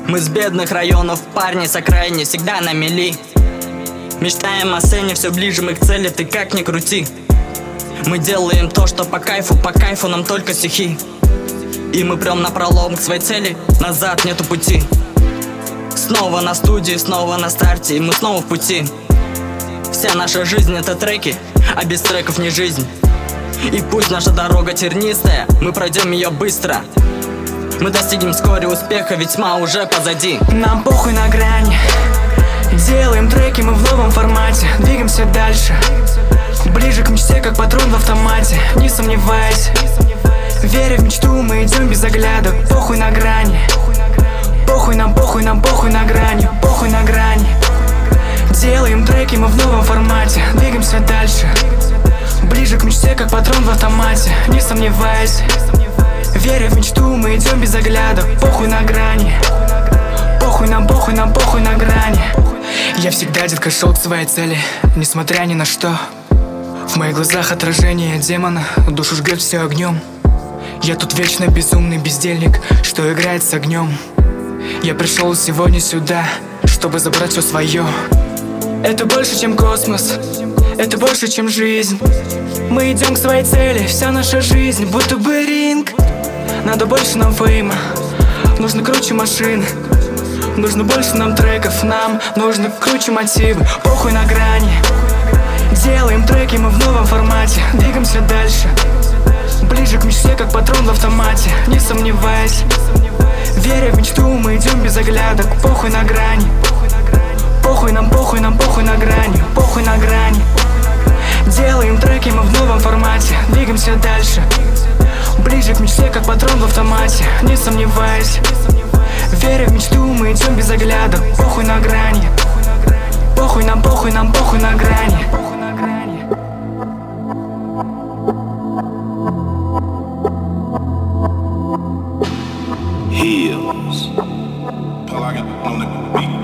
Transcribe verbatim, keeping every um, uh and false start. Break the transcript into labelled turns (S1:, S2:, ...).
S1: Мы с бедных районов, парни с окраины, всегда на мели. Мечтаем о сцене, все ближе мы к цели, ты как ни крути. Мы делаем то, что по кайфу, по кайфу нам только стихи. И мы прям напролом к своей цели, назад нету пути. Снова на студии, снова на старте, и мы снова в пути. Вся наша жизнь это треки, а без треков не жизнь. И пусть наша дорога тернистая, мы пройдем ее быстро. Мы достигнем вскоре успеха, ведь тьма уже позади.
S2: Нам похуй на грани, делаем треки мы в новом формате. Двигаемся дальше, ближе к мечте, как патрон в автомате. Не сомневайся, веря в мечту, мы идем без оглядок. Похуй на грани, похуй нам, похуй нам, похуй на грани, похуй на грани. Делаем треки мы в новом формате. Двигаемся дальше, ближе к мечте, как патрон в автомате. Не сомневайся, веря в мечту, мы идем без оглядок. Похуй на грани, похуй нам, похуй нам, похуй на грани. Я всегда, детка, шел к своей цели, несмотря ни на что. В моих глазах отражение демона, душу жгет все огнем. Я тут вечно безумный бездельник, что играет с огнем. Я пришел сегодня сюда, чтобы забрать все свое. Это больше, чем космос, это больше, чем жизнь. Мы идем к своей цели, вся наша жизнь будто бы ринг. Надо больше нам фейма, нужно круче машины. Нужно больше нам треков, нам нужно круче мотивы. Похуй на грани, делаем треки мы в новом формате. Двигаемся дальше, ближе к мечте, как патрон в автомате. Не сомневайся, веря в мечту, мы идем без оглядок. Похуй на грани, похуй нам, похуй нам, похуй на грани, похуй на грани. Делаем треки мы в новом формате. Двигаемся дальше, ближе к мечте, как патрон в автомате. Не сомневайся, веря в мечту, мы идем без оглядок. Похуй на грани, похуй нам, похуй нам, похуй на грани.
S3: Heels. Pull like it on the beat.